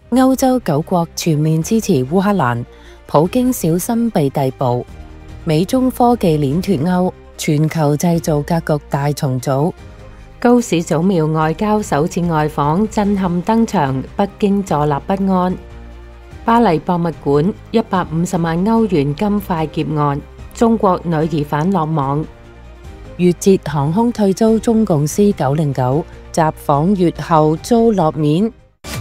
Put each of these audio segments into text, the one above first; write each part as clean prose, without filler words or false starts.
歐洲9國全面支持烏克蘭，普京小心被逮捕。美中科技鏈脫鈎，全球製造格局大重組。高市早苗外交首次外訪，震撼登場，北京坐立不安。巴黎博物館150萬歐元金塊劫案，中國女疑犯落網。越捷航空退租中共 C909，襲訪越後遭落面。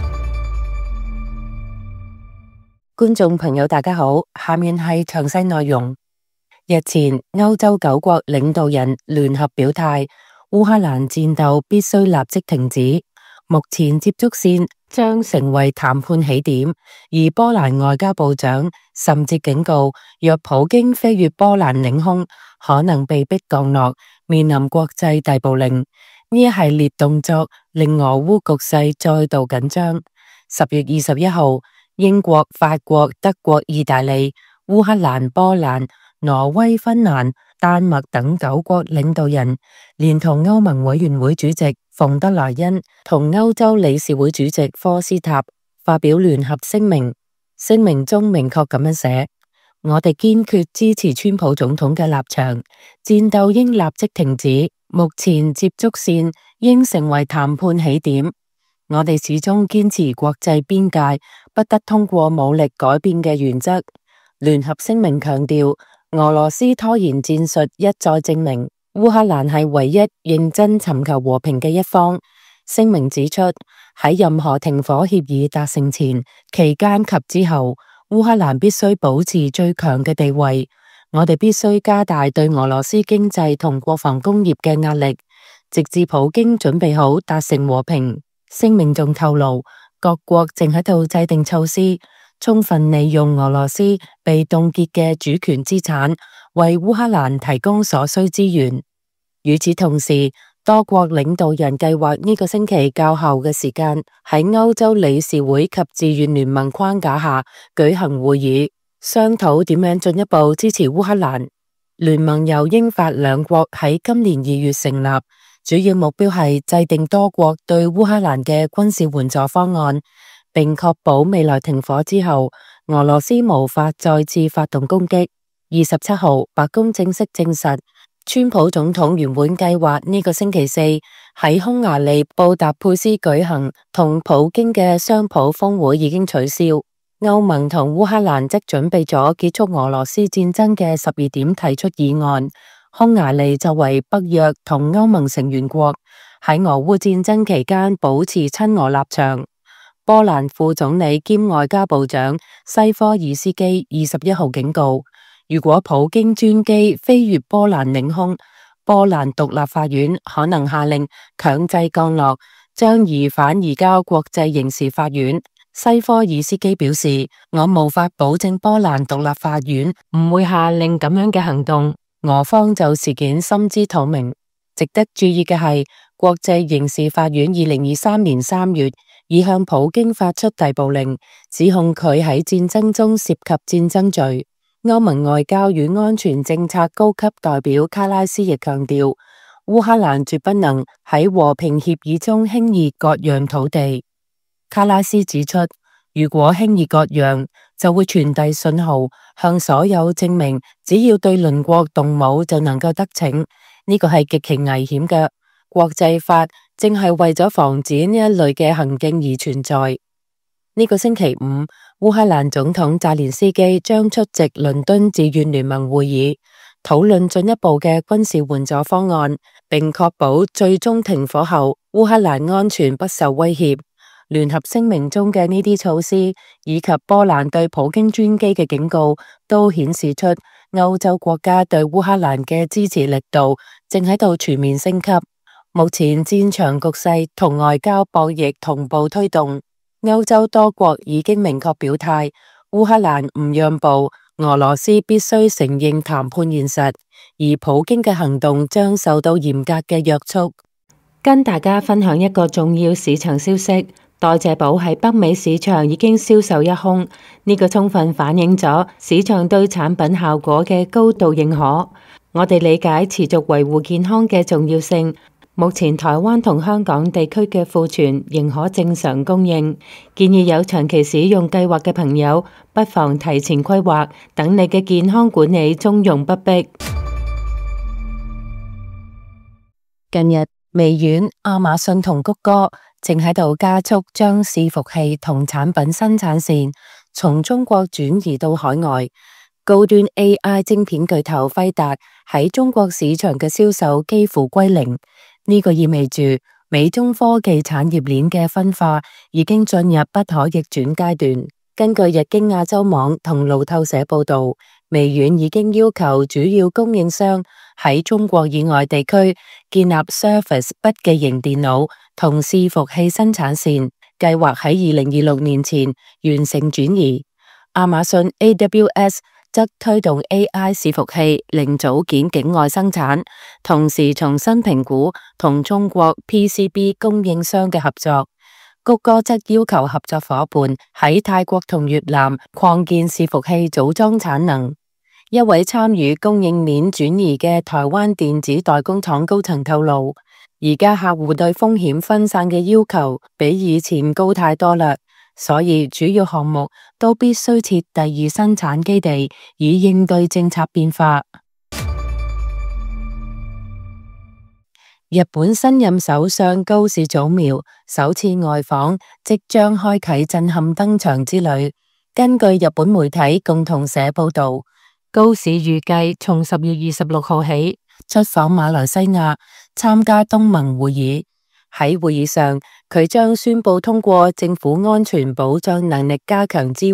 觀眾朋友大家好，下面係詳細內容。日前，歐洲9國領導人聯合表態，烏克蘭戰鬥必須立即停止。目前接觸線將成為談判起點，而波蘭外交部長甚至警告，若普京飛越波蘭領空，可能被迫降落，面臨國際逮捕令。呢一系列動作令俄烏局勢再度緊張。10月21號，英國、法國、德國、意大利、烏克蘭、波蘭、挪威、芬蘭、丹麥等9國領導人，連同歐盟委員會主席馮德萊恩同歐洲理事會主席科斯塔發表聯合聲明。聲明中明確咁樣寫：我哋堅決支持川普總統嘅立場，戰鬥應立即停止，目前接觸線應成為談判起點。我哋始終堅持國際邊界不得通過武力改變嘅原則。聯合聲明強調，俄羅斯拖延戰術一再證明烏克蘭係唯一認真尋求和平嘅一方。聲明指出，喺任何停火協議達成前、期間及之後，烏克蘭必須保持最強嘅地位。我哋必須加大對俄羅斯經濟同國防工業嘅壓力，直至普京準備好達成和平。聲明仲透露，各國正喺度制定措施，充分利用俄羅斯被凍結嘅主權資產，為烏克蘭提供所需資源。與此同時，多國領導人計劃呢個星期較後嘅時間，喺歐洲理事會及自願聯盟框架下舉行會議，商討點樣進一步支持烏克蘭。聯盟由英法兩國喺今年2月成立，主要目標係制定多國對烏克蘭嘅軍事援助方案，並確保未來停火之後，俄羅斯無法再次發動攻擊。27號，白宮正式證實，川普總統原本計劃呢個星期四喺匈牙利布達佩斯舉行同普京嘅雙普峰會已經取消。歐盟同烏克蘭則準備咗結束俄羅斯戰爭嘅12點提出議案。匈牙利作為北約同歐盟成員國，喺俄烏戰爭期間保持親俄立場。波蘭副總理兼外交部長西科爾斯基21號警告，如果普京專機飛越波蘭領空，波蘭獨立法院可能下令強制降落，將疑犯移交國際刑事法院。西科爾斯基表示，我無法保證波蘭獨立法院唔會下令咁樣嘅行動。俄方就事件心知肚明。值得注意嘅係，國際刑事法院2023年3月已向普京發出逮捕令，指控佢喺戰爭中涉及戰爭罪。歐盟外交與安全政策高級代表卡拉斯亦強調，烏克蘭絕不能喺和平協議中輕易割讓土地。卡拉斯指出，如果輕易割讓，就會傳遞信號，向所有證明只要對鄰國動武就能夠得逞。呢個係極其危險嘅。國際法正係為咗防止呢一類嘅行徑而存在。呢個星期五，烏克蘭總統澤連斯基將出席倫敦自願聯盟會議，討論進一步嘅軍事援助方案，並確保最終停火後烏克蘭安全不受威脅。聯合聲明中嘅呢啲措施，以及波蘭對普京專機嘅警告，都顯示出歐洲國家對烏克蘭嘅支持力度正喺度全面升級。目前戰場局勢同外交博弈同步推動，歐洲多國已經明確表態，烏克蘭唔讓步，俄羅斯必須承認談判現實，而普京嘅行動將受到嚴格嘅約束。跟大家分享一個重要市場消息。代謝寶喺北美市場已經銷售一空，呢個充分反映咗市場對產品效果嘅高度認可。我哋理解持續維護健康嘅重要性， 目前台灣同香港地區嘅庫存仍可正常供應，建議有長期使用計劃嘅朋友，不妨提前規劃，等你嘅健康管理從容不迫。近日，微軟、亞馬遜同谷歌正喺度加速將伺服器同產品生產線從中國轉移到海外。高端 AI 晶片巨頭輝達喺中國市場嘅銷售幾乎歸零，呢個意味住美中科技產業鏈嘅分化已經進入不可逆轉階段。根據日經亞洲網同路透社報道，微軟已經要求主要供應商喺中國以外地區建立 Surface 筆記型電腦同伺服器生產線，計劃喺2026年前完成轉移。亞馬遜 AWS 則推動 AI 伺服器零組件境外生產，同時重新評估同中國 PCB 供應商嘅合作。谷歌則要求合作夥伴喺泰國同越南擴建伺服器組裝產能。一位參與供應鏈轉移嘅台灣電子代工廠高層透露，而家客戶對風險分散嘅要求比以前高太多啦。所以主要項目都必須設第二生產基地，以應對政策變化。日本新任首相高市早苗首次外訪，即將開啟震撼登場之旅。根據日本媒體共同社報道，高市預計從10月26號起出訪馬來西亞，參加東盟會議。喺會議上，佢將宣布通過政府安全保障能力加強支援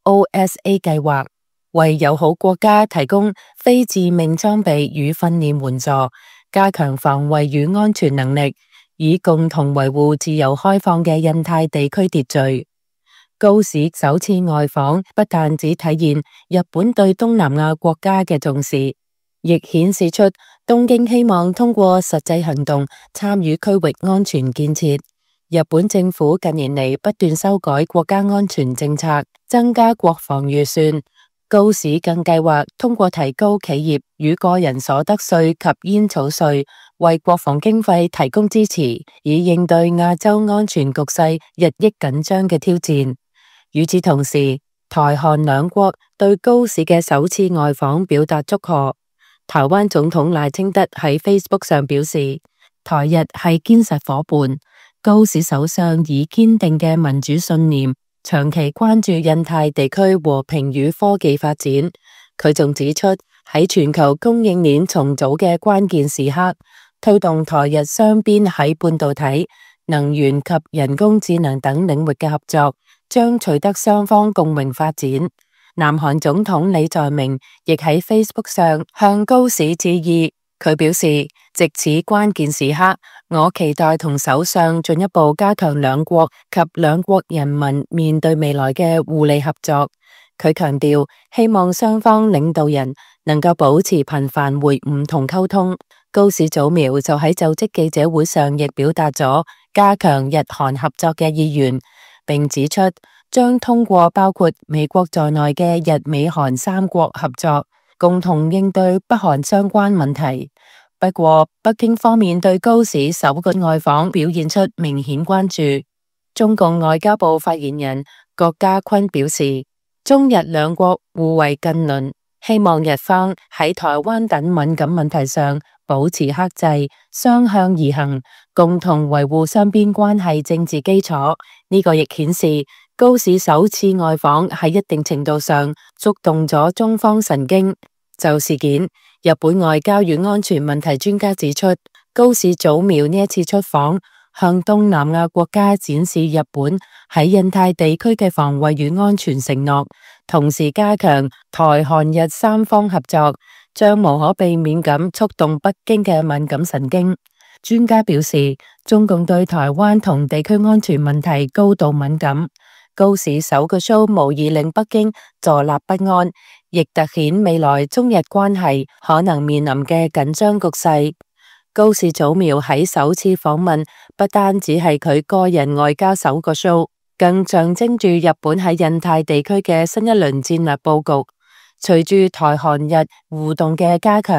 OSA 計劃，為友好國家提供非致命裝備與訓練援助，加強防衛與安全能力，以共同維護自由開放嘅印太地區秩序。高市首次外訪不但只體現日本對東南亞國家嘅重視，亦顯示出東京希望通過實際行動參與區域安全建設。日本政府近年嚟不斷修改國家安全政策，增加國防預算。高市更計劃通過提高企業與個人所得稅及煙草稅，為國防經費提供支持，以應對亞洲安全局勢日益緊張嘅挑戰。與此同時，台韓兩國對高市嘅首次外訪表達祝賀。台灣總統賴清德喺 Facebook 上表示，台日係堅實夥伴。高市首相以堅定嘅民主信念，長期關注印太地區和平與科技發展。佢仲指出，喺全球供應鏈重組嘅關鍵時刻，推動台日雙邊喺半導體、能源及人工智能等領域嘅合作，將取得雙方共榮發展。南韓總統李在明亦喺 Facebook 上向高市致意，佢表示，藉此關鍵時刻，我期待同首相進一步加強兩國及兩國人民面對未來嘅互利合作。佢強調，希望雙方領導人能夠保持頻繁會晤同溝通。高市早苗就喺就職記者會上亦表達咗加強日韓合作嘅意願，並指出，將通過包括美國在內嘅日美韓三國合作，共同應對北韓相關問題。不過，北京方面對高市首個外訪表現出明顯關注。中共外交部發言人郭家坤表示，中日兩國互為近鄰，希望日方喺台灣等敏感問題上保持克制，雙向而行，共同維護雙邊關係政治基礎。呢個亦顯示，高市首次外訪喺一定程度上觸動咗中方神經。就事件，日本外交與安全問題專家指出，高市早苗呢一次出訪，向東南亞國家展示日本喺印太地區嘅防衛與安全承諾，同時加強台韓日三方合作，將無可避免咁觸動北京嘅敏感神經。專家表示，中共對台灣同地區安全問題高度敏感。高市首個 show 無疑令北京坐立不安，亦凸顯未來中日關係可能面臨嘅緊張局勢。高市早苗喺首次訪問，不單只係佢個人外交首個 show， 更象徵住日本喺印太地區嘅新一輪戰略佈局。隨住台韓日互動嘅加強，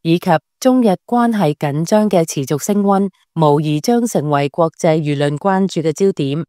以及中日關係緊張嘅持續升溫，無疑將成為國際輿論關注嘅焦點。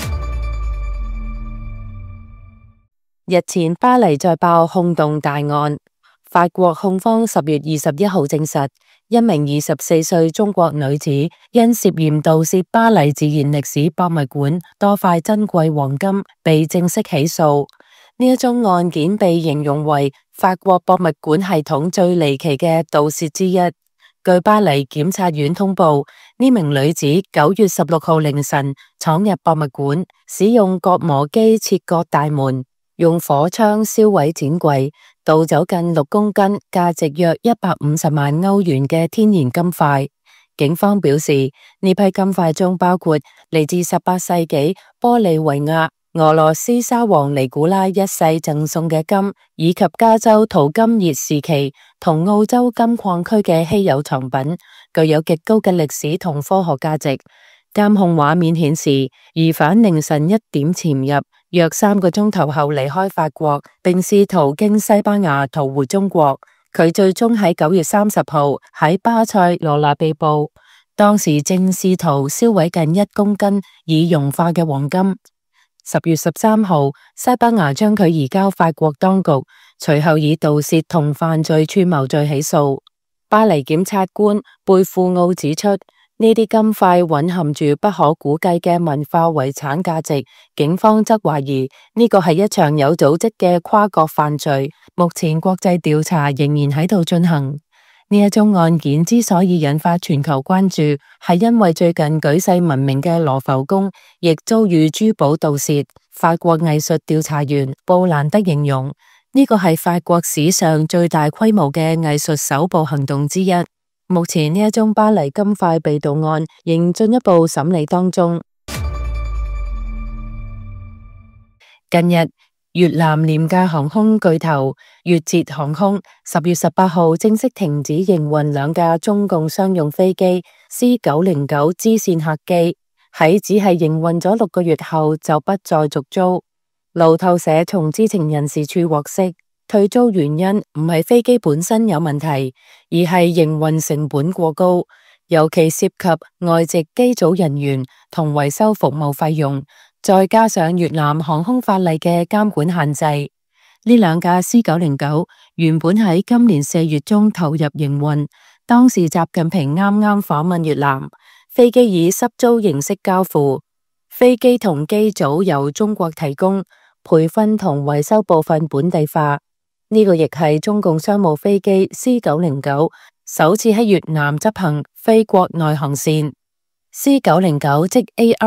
日前巴黎再爆轟動大案，法國控方10月21號證實，一名24歲中國女子因涉嫌盜竊巴黎自然歷史博物館多塊珍貴黃金，被正式起訴。呢一宗案件被形容為法國博物館系統最離奇嘅盜竊之一。據巴黎檢察院通報，呢名女子9月16號凌晨闖入博物館，使用割磨機切割大門，用火槍燒毀展櫃，盜走近6公斤、價值約150萬歐元嘅天然金塊。警方表示，呢批金塊中包括嚟自18世紀玻利維亞俄羅斯沙皇尼古拉一世贈送嘅金，以及加州淘金熱時期同澳洲金礦區嘅稀有藏品，具有極高嘅歷史同科學價值。監控畫面顯示，疑犯凌晨1點潛入，約3個鐘頭後離開法國，並試圖經西班牙逃回中國。佢最終喺9月30號喺巴塞羅那被捕，當時正試圖銷毀近1公斤已融化嘅黃金。10月13號，西班牙將佢移交法國當局，隨後以盜竊同犯罪串謀罪起訴。巴黎檢察官貝庫奧指出，呢啲金塊蘊含住不可估計嘅文化遺產價值，警方則懷疑呢個係一場有組織嘅跨國犯罪。目前國際調查仍然喺度進行。呢一宗案件之所以引發全球關注，係因為最近舉世聞名嘅羅浮宮亦遭遇珠寶盜竊。法國藝術調查員布蘭德形容呢個係法國史上最大規模嘅藝術搜捕行動之一。目前呢一宗巴黎金塊被盜案仍進一步審理當中。近日，越南廉價航空巨頭越捷航空10月18號正式停止營運2架中共商用飛機 C909 支線客機，喺只係營運咗6個月後就不再續租。路透社從知情人士處獲悉，退租原因唔係飛機本身有問題，而係營運成本過高，尤其涉及外籍機組人員同維修服務費用。再加上越南航空法例嘅監管限制，呢2架 C909 原本喺今年4月中投入營運，當時習近平啱啱訪問越南，飛機以濕租形式交付，飛機同機組由中國提供，培訓同維修部分本地化。呢個亦係中共商務飛機 C909 首次喺越南執行非國內航線。C909 即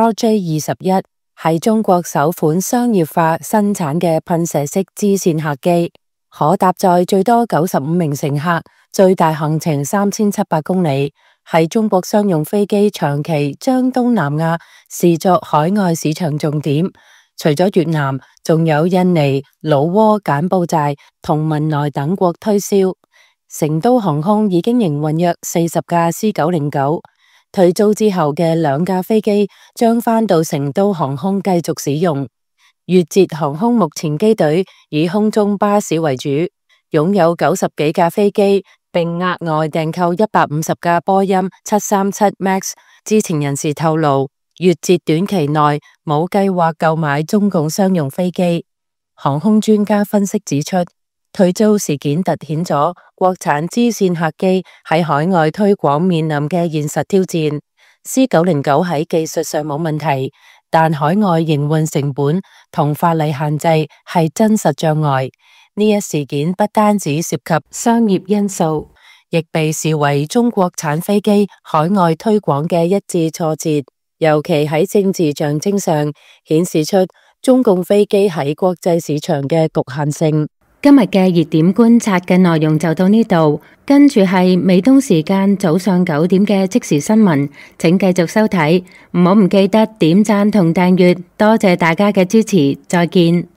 ARJ21。係中國首款商業化生產嘅噴射式支線客機，可搭載最多95名乘客，最大行程3700公里，係中國商用飛機長期將東南亞視作海外市場重點。除咗越南，仲有印尼、老撾、柬埔寨同文萊等國推銷。成都航空已經營運約40架 C909。退租之後嘅2架飛機將返到成都航空繼續使用。越捷航空目前機隊以空中巴士為主，擁有90幾架飛機，並額外訂購150架波音737 MAX。知情人士透露，越捷短期內冇計劃購買中共商用飛機。航空專家分析指出，退租事件凸顯咗國產支線客機喺海外推廣面臨嘅現實挑戰。C909 喺技術上冇問題，但海外營運成本同法例限制係真實障礙。呢一事件不單止涉及商業因素，亦被視為中國產飛機海外推廣嘅一致挫折，尤其喺政治象徵上顯示出中共飛機喺國際市場嘅局限性。今日嘅熱點觀察嘅內容就到呢度，跟住係美東時間早上9點嘅即時新聞，請繼續收睇，唔好唔記得點讚同訂閱，多謝大家嘅支持，再見。